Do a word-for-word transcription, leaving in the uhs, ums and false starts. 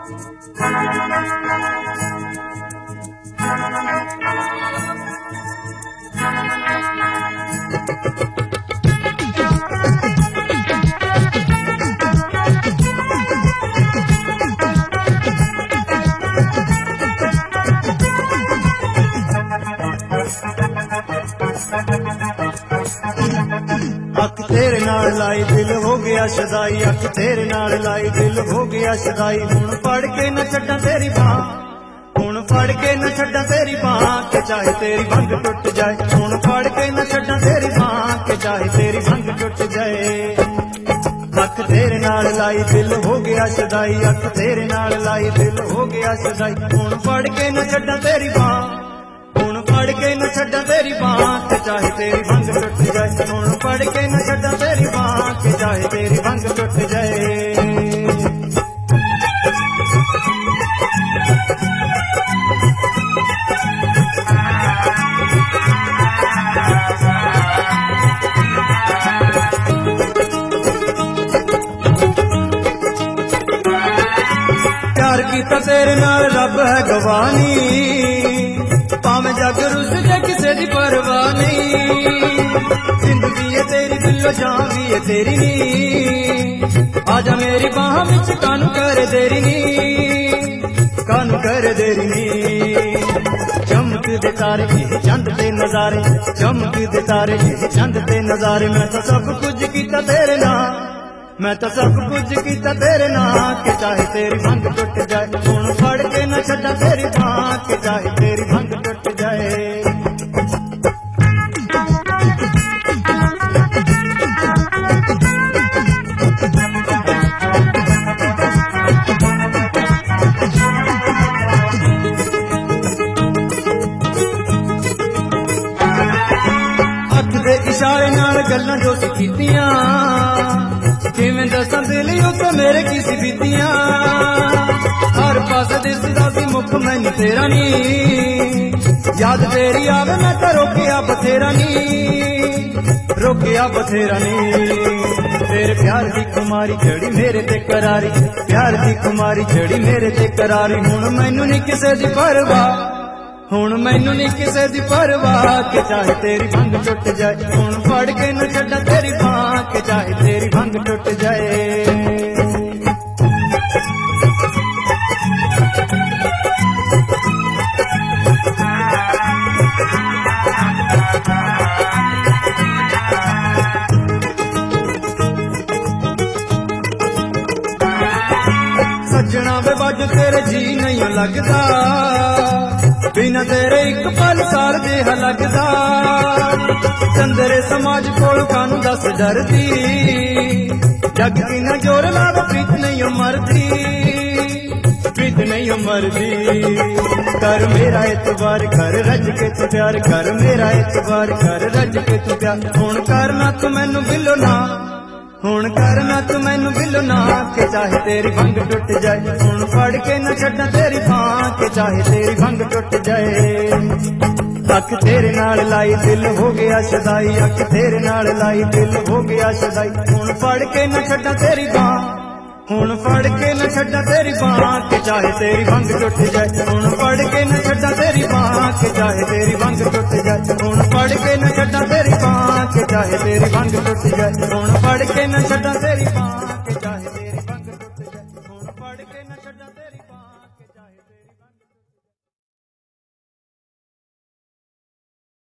अख तेरे नाल लाई दिल हो गया शदाई, अख तेरे नाल लाई दिल हो गया शदाई। हुण फड़ के न छड्डा तेरी बाह, हुण फड़ के न छड्डा तेरी बाह, के चाहे तेरी भंग टुट जाए। हुण फड़ के न छड्डा तेरी बाह, के चाहे तेरी भंग टुट जाए। अख तेरे नाल लाई दिल हो गया शदाई, अख तेरे नाल लाई दिल हो गया शदाई। हुण फड़ के न छड्डा तेरी बाह, हुण फड़ के न छड्डा तेरी बाह, के चाहे तेरी भंग टुट जाए। हुण फड़ के न छड्डा तेरी बाह, के चाहे तेरी भंग टुट जाए। प्यार कीता तेरे नाल रब है गवानी, भावें जग रुस जाए किसे दी परवाह नहीं। जिंदगी है तेरी दिलो जान भी है तेरी नी, आजा मेरी बाह विच कानू कर देरी नी, कानू कर देरी नी। चमक दे तारे चंद ते नजारे, चमक दे तारे चंद ते नजारे। मैं तो सब कुछ कीता तेरे नाल, मैं तो सब कुछ कीता तेरे नाल, के चाहे तेरी भंग टुट जाए। हुण फड़ के न छड्डा तेरी बाह, के चाहे तेरी भंग टुट जाए। अख दे इशारे नाल गल्लां जो कीतियां, किवें दसां दिल उत्ते मेरे की सी बीतियां। हर पासे दिसदा सी मुख मैनू तेरा नी, याद तेरी आवे मैं तो रोकिया बथेरा नी, रोकिया बथेरा नी। तेरे प्यार दी खुमारी चढ़ी मेरे ते करारी, प्यार दी खुमारी चढ़ी मेरे ते करारी। हुण मैनू नी किसे दी परवाह, हुण मैनू नी किसे दी परवाह, के चाहे तेरी भंग टुट जाए। हुण फड़ के न छड्डा तेरी बाह, के चाहे तेरी भंग टुट जाए। सजना वे बज तेरे जी नहीं लगदा, बिना तेरे एक पल साल जिहा लगदा। चंदरे समाज कोल कानू दस डरदी, जग की न जोर लावे प्रीत नहीं मरदी, प्रीत नहीं मरदी। कर मेरा एतबार कर रज के तू प्यार, कर मेरा एतबार कर रज के तू प्यार। हुण करना तू मैनू बिलो ना, हुण करना तू मैनू बिलो ना, के चाहे तेरी भंग टुट जाए। हुण फड़ के न छड्डा तेरी बाह, के चाहे तेरी भंग टुट जाए। अख तेरे नाल लाई दिल हो गया शदाई, अख तेरे नाल लाई दिल हो गया शदाई। हुण फड़ के न छड्डा तेरी बाह, हुण फड़ के न छड्डा तेरी बाह, के चाहे तेरी भंग टुट जाए। हुण फड़ के न छड्डा तेरी बाह, के चाहे तेरी भंग टुट जाए। हुण फड़ के न छड्डा तेरी बाह, के चाहे तेरी भंग टुट जाए। हुण फड़ के न छड्डा तेरी बाह, के चाहे तेरी भंग टुट जाए। हुण फड़ के न छड्डा तेरी